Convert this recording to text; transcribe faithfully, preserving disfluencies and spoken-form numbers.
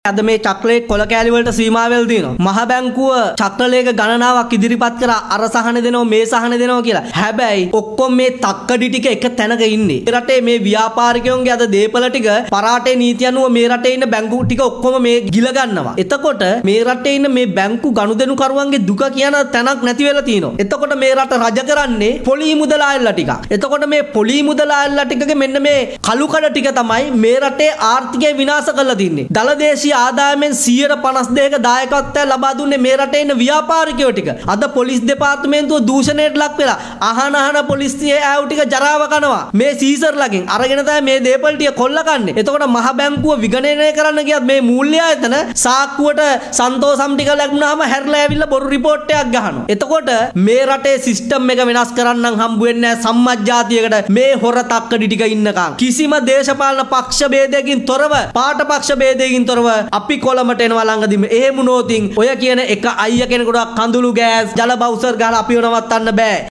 අද මේ චක්‍රලේඛ කොළ කෑලි වලට සීමා වෙලා තියෙනවා. මහ බැංකුව චක්‍රලේඛ ගණනාවක් ඉදිරිපත් කරා අර සහන දෙනවා මේ සහන දෙනවා කියලා. හැබැයි ඔක්කොම මේ තක්කඩි ටික එක තැනක ඉන්නේ. මේ රටේ මේ ව්‍යාපාරිකයන්ගේ අද දේපල ටික පරාටේ නීති අනුව මේ රටේ ඉන්න බැංකු ටික ඔක්කොම මේ ගිල ගන්නවා. එතකොට මේ රටේ ඉන්න මේ බැංකු ගනුදෙනු කරුවන්ගේ දුක කියන තැනක් නැති වෙලා තියෙනවා. එතකොට මේ රට රජ කරන්නේ පොලී මුදල අයල්ලා ටික. එතකොට මේ පොලී මුදල අයල්ලා ටිකගේ මෙන්න මේ කළු කඩ ටික තමයි මේ රටේ ආර්ථිකය විනාශ කරලා තින්නේ. දලදේශීය ආදායමෙන් සියයට පනස් දෙකක දායකත්වය ලබා දුන්නේ මේ රටේ ඉන්න ව්‍යාපාරිකයෝ ටික. අද පොලිස් දෙපාර්තමේන්තුව දූෂණයට ලක් වෙලා අහන අහන පොලිසියේ ඈව් ටික ජරාව කනවා. මේ සීසර්ලගෙන් අරගෙන තමයි මේ දේපල් ටික කොල්ල කන්නේ. එතකොට මහ බැංකුව විගණනය කරන්න ගියත් මේ මූල්‍ය ආයතන සාක්කුවට සන්තෝසම් ටික ලැබුණාම හැරලා ඇවිල්ලා බොරු රිපෝට් එකක් ගහනවා. එතකොට මේ රටේ සිස්ටම් එක වෙනස් කරන්නම් හම්බ වෙන්නේ නැහැ සම්මජ්ජාතියකට මේ හොර තක්කඩි ටික ඉන්නකම්. කිසිම දේශපාලන පක්ෂ ભેදයකින් තොරව පාට පක්ෂ ભેදයකින් තොරව අපි කොළඹට එනවා ළඟදීම. එහෙම වුණොතින් ඔය කියන එක අයියා කෙනෙකුට කඳුළු ගෑස් ජල බවුසර් ගහලා අපිව නවත්තන්න බෑ.